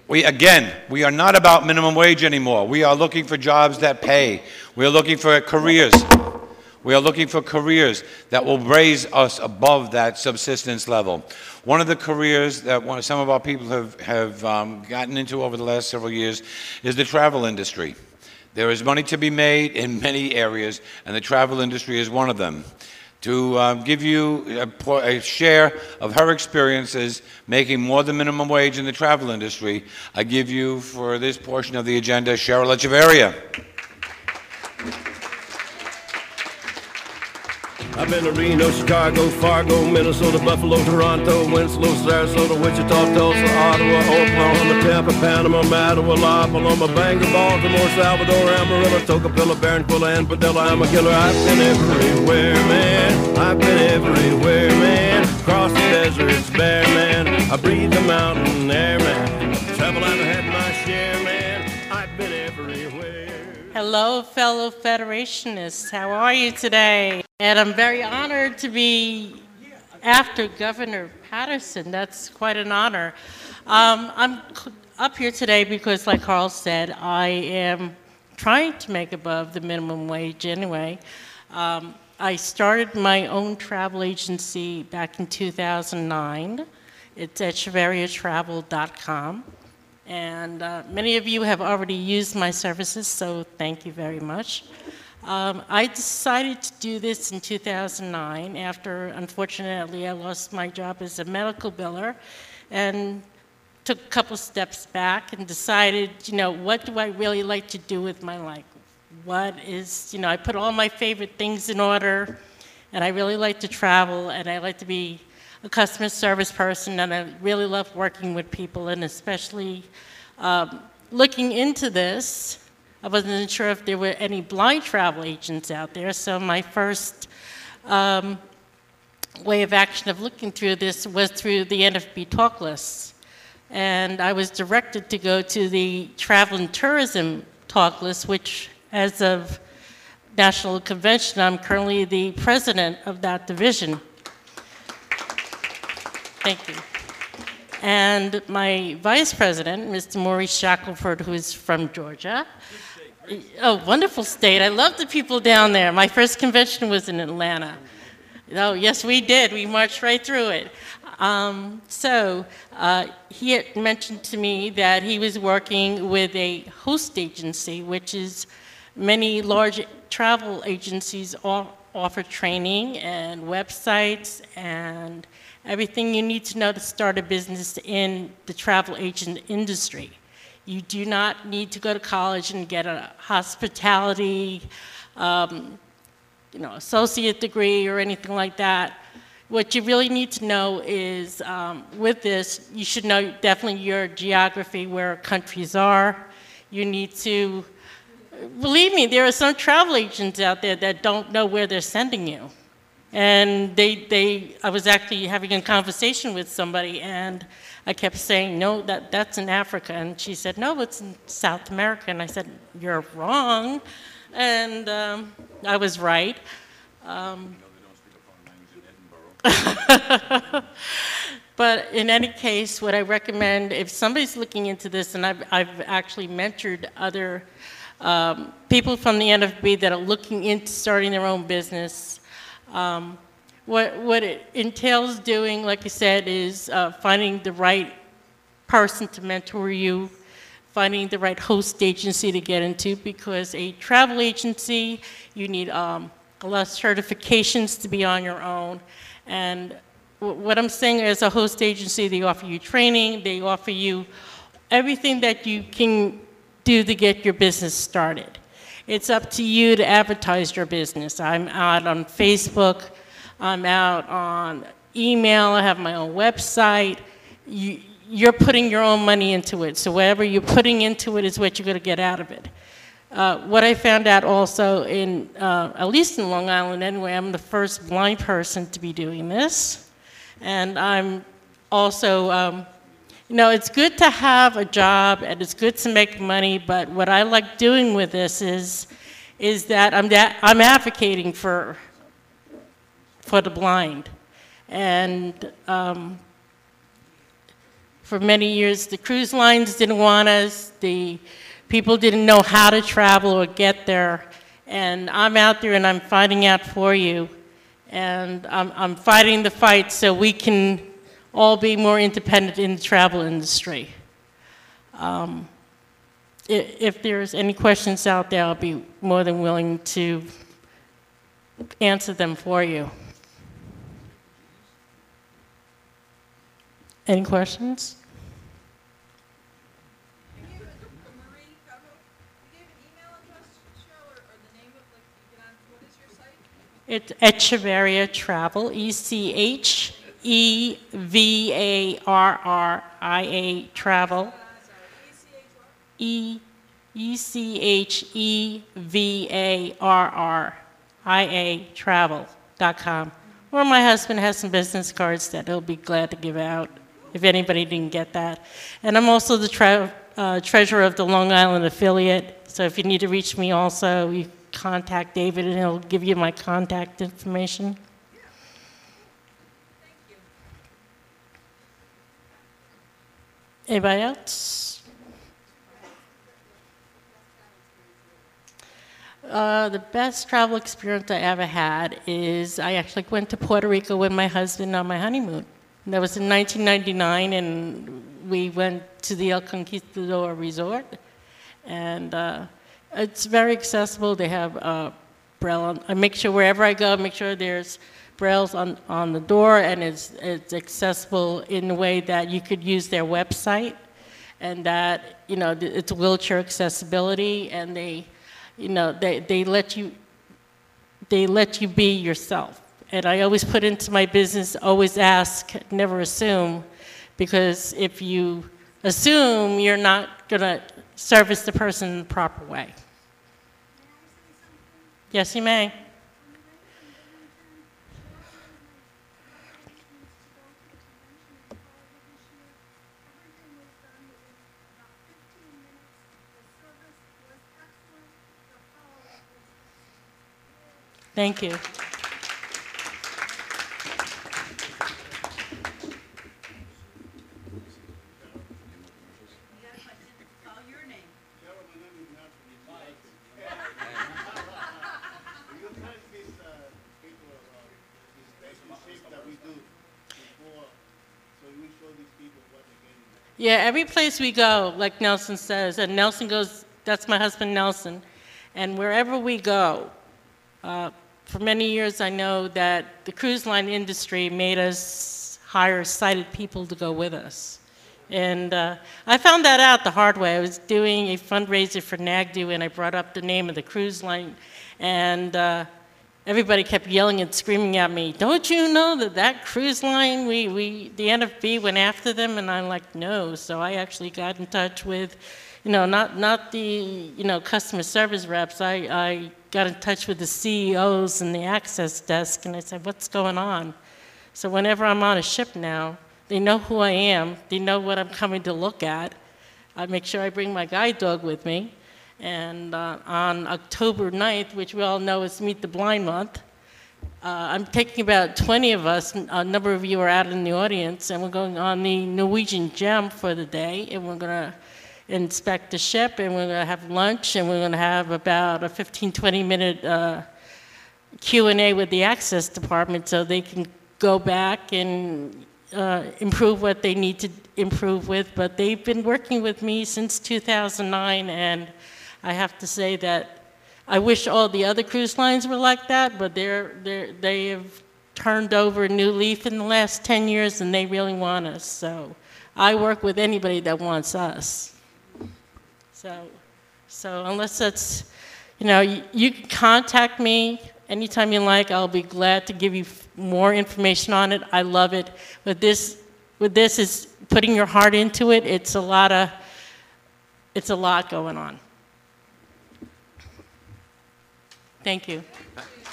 We are not about minimum wage anymore. We are looking for jobs that pay. We are looking for careers. We are looking for careers that will raise us above that subsistence level. One of the careers that some of our people have gotten into over the last several years is the travel industry. There is money to be made in many areas, and the travel industry is one of them. To give you a share of her experiences making more than minimum wage in the travel industry, I give you, for this portion of the agenda, Cheryl Echeverria. I've been to Reno, Chicago, Fargo, Minnesota, Buffalo, Toronto, Winslow, Sarasota, Wichita, Tulsa, Ottawa, Oklahoma, Tampa, Panama, Mattawa, La Paloma, Bangor, Baltimore, Salvador, Amarillo, Tocopilla, Barranquilla, and Padilla. I'm a killer. I've been everywhere, man. I've been everywhere, man. Across the deserts, bare, man. I breathe the mountain air, man. Travel, I've had my share, man. I've been everywhere. Hello, fellow Federationists. How are you today? And I'm very honored to be after Governor Patterson. That's quite an honor. I'm up here today because, like Carl said, I am trying to make above the minimum wage anyway. I started my own travel agency back in 2009. It's at CheveriaTravel.com. And many of you have already used my services, so thank you very much. I decided to do this in 2009 after, unfortunately, I lost my job as a medical biller and took a couple steps back and decided, what do I really like to do with my life? What is, I put all my favorite things in order, and I really like to travel, and I like to be a customer service person, and I really love working with people, and especially looking into this. I wasn't sure if there were any blind travel agents out there, so my first way of action of looking through this was through the NFB talk lists. And I was directed to go to the Travel and Tourism talk list, which as of National Convention, I'm currently the president of that division. Thank you. And my vice president, Mr. Maurice Shackelford, who is from Georgia. Oh, wonderful state. I love the people down there. My first convention was in Atlanta. Oh, yes, we did. We marched right through it. He had mentioned to me that he was working with a host agency, which is many large travel agencies offer training and websites and everything you need to know to start a business in the travel agent industry. You do not need to go to college and get a hospitality, associate degree or anything like that. What you really need to know is, with this, you should know definitely your geography, where countries are. You need to, believe me, there are some travel agents out there that don't know where they're sending you. And I was actually having a conversation with somebody, and I kept saying, no, that's in Africa. And she said, no, it's in South America. And I said, you're wrong. And I was right. But in any case, what I recommend, if somebody's looking into this, and I've actually mentored other people from the NFB that are looking into starting their own business, what it entails doing, like I said, is finding the right person to mentor you, finding the right host agency to get into, because a travel agency, you need a lot of certifications to be on your own. And what I'm saying, as a host agency, they offer you training, they offer you everything that you can do to get your business started. It's up to you to advertise your business. I'm out on Facebook, I'm out on email, I have my own website. You're putting your own money into it, so whatever you're putting into it is what you're going to get out of it. What I found out also, at least in Long Island anyway, I'm the first blind person to be doing this. And I'm also, it's good to have a job and it's good to make money, but what I like doing with this is that I'm advocating for the blind. And for many years, the cruise lines didn't want us, the people didn't know how to travel or get there, and I'm out there and I'm fighting out for you, and I'm fighting the fight so we can all be more independent in the travel industry. If there's any questions out there, I'll be more than willing to answer them for you. Any questions? Marie, you gave an email address to the show or the name of, like, you get on, what is your site? It's Echevarria Travel, ECHEVARRIA Travel, ECHEVARRIA Travel.com. Or my husband has some business cards that he'll be glad to give out if anybody didn't get that. And I'm also the treasurer of the Long Island affiliate, so if you need to reach me also, you contact David and he'll give you my contact information. Anybody else? The best travel experience I ever had is I actually went to Puerto Rico with my husband on my honeymoon. That was in 1999, and we went to the El Conquistador Resort. And it's very accessible. They have Braille. I make sure wherever I go, make sure there's Braille's on the door, and it's accessible in a way that you could use their website, and that, you know, it's wheelchair accessibility, and they let you be yourself. And I always put into my business, always ask, never assume, because if you assume, you're not going to service the person in the proper way. Yes, you may. Thank you. Yeah, every place we go, like Nelson says, and Nelson goes, that's my husband Nelson, and wherever we go, for many years I know that the cruise line industry made us hire sighted people to go with us. And I found that out the hard way. I was doing a fundraiser for NAGDU, and I brought up the name of the cruise line, and everybody kept yelling and screaming at me, don't you know that cruise line, the NFB went after them? And I'm like, no. So I actually got in touch with, not the, customer service reps. I got in touch with the CEOs and the access desk, and I said, what's going on? So whenever I'm on a ship now, they know who I am. They know what I'm coming to look at. I make sure I bring my guide dog with me. And on October 9th, which we all know is Meet the Blind Month, I'm taking about 20 of us, a number of you are out in the audience, and we're going on the Norwegian Gem for the day, and we're going to inspect the ship, and we're going to have lunch, and we're going to have about a 15, 20-minute Q&A with the access department so they can go back and improve what they need to improve with. But they've been working with me since 2009, and I have to say that I wish all the other cruise lines were like that, but they have turned over a new leaf in the last 10 years, and they really want us. So I work with anybody that wants us. So unless that's, you can contact me anytime you like. I'll be glad to give you more information on it. I love it. With this is putting your heart into it. It's a lot going on. Thank you.